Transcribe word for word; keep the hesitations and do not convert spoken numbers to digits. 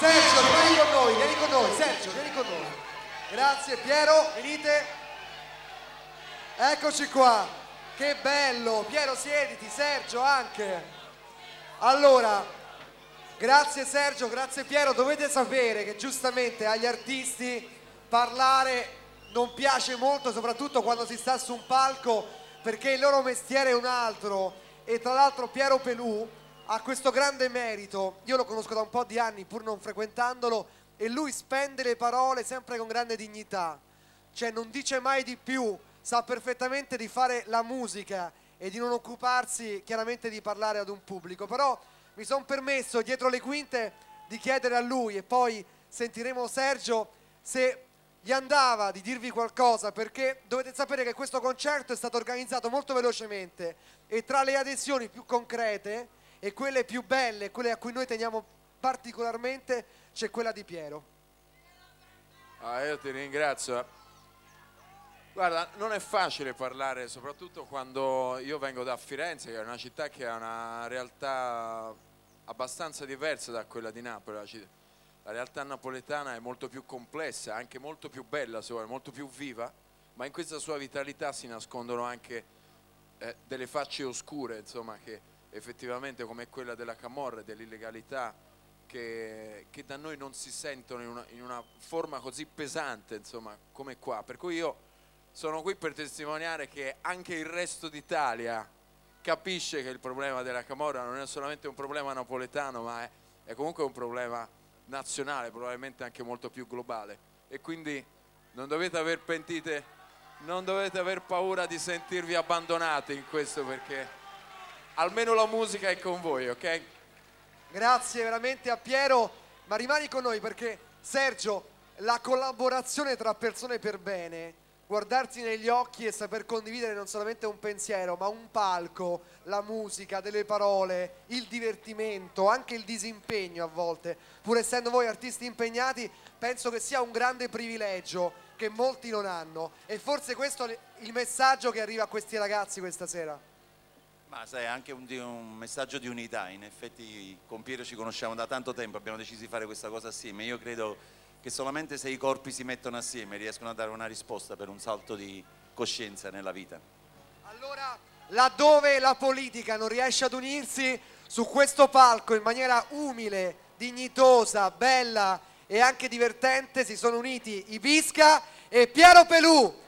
Sergio, vieni con noi, vieni con noi, Sergio, vieni con noi. Grazie, Piero, venite. Eccoci qua. Che bello. Piero, siediti, Sergio anche. Allora, grazie Sergio, grazie Piero. Dovete sapere che giustamente agli artisti parlare non piace molto, soprattutto quando si sta su un palco, perché il loro mestiere è un altro. E tra l'altro Piero Pelù ha questo grande merito, io lo conosco da un po' di anni pur non frequentandolo, e lui spende le parole sempre con grande dignità, cioè non dice mai di più, sa perfettamente di fare la musica e di non occuparsi chiaramente di parlare ad un pubblico. Però mi sono permesso dietro le quinte di chiedere a lui, e poi sentiremo Sergio, se gli andava di dirvi qualcosa, perché dovete sapere che questo concerto è stato organizzato molto velocemente e tra le adesioni più concrete e quelle più belle, quelle a cui noi teniamo particolarmente, c'è quella di Piero. Ah, io ti ringrazio. Guarda, non è facile parlare, soprattutto quando io vengo da Firenze, che è una città che ha una realtà abbastanza diversa da quella di Napoli. La, città, la realtà napoletana è molto più complessa, anche molto più bella, se vuole, molto più viva, ma in questa sua vitalità si nascondono anche eh, delle facce oscure, insomma, che effettivamente, come quella della camorra e dell'illegalità, che, che da noi non si sentono in una, in una forma così pesante, insomma, come qua. Per cui io sono qui per testimoniare che anche il resto d'Italia capisce che il problema della camorra non è solamente un problema napoletano, ma è, è comunque un problema nazionale, probabilmente anche molto più globale. E quindi non dovete aver pentite, non dovete aver paura di sentirvi abbandonati in questo, perché almeno la musica è con voi, ok? Grazie veramente a Piero, ma rimani con noi perché Sergio, la collaborazione tra persone per bene, guardarsi negli occhi e saper condividere non solamente un pensiero, ma un palco, la musica, delle parole, il divertimento, anche il disimpegno a volte, pur essendo voi artisti impegnati, penso che sia un grande privilegio che molti non hanno, e forse questo è il messaggio che arriva a questi ragazzi questa sera. Ma sai, è anche un, un messaggio di unità. In effetti con Piero ci conosciamo da tanto tempo, abbiamo deciso di fare questa cosa assieme. Io credo che solamente se i corpi si mettono assieme riescono a dare una risposta per un salto di coscienza nella vita. Allora, laddove la politica non riesce ad unirsi, su questo palco in maniera umile, dignitosa, bella e anche divertente si sono uniti Ibisca e Piero Pelù.